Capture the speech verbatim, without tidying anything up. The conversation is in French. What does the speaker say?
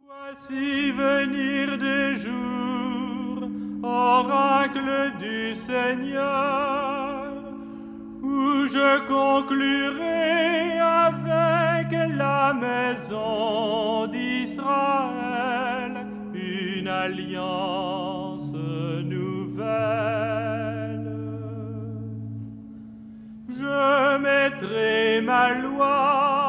Voici venir des jours, oracle du Seigneur, où je conclurai avec la maison d'Israël une alliance nouvelle. Je mettrai ma loi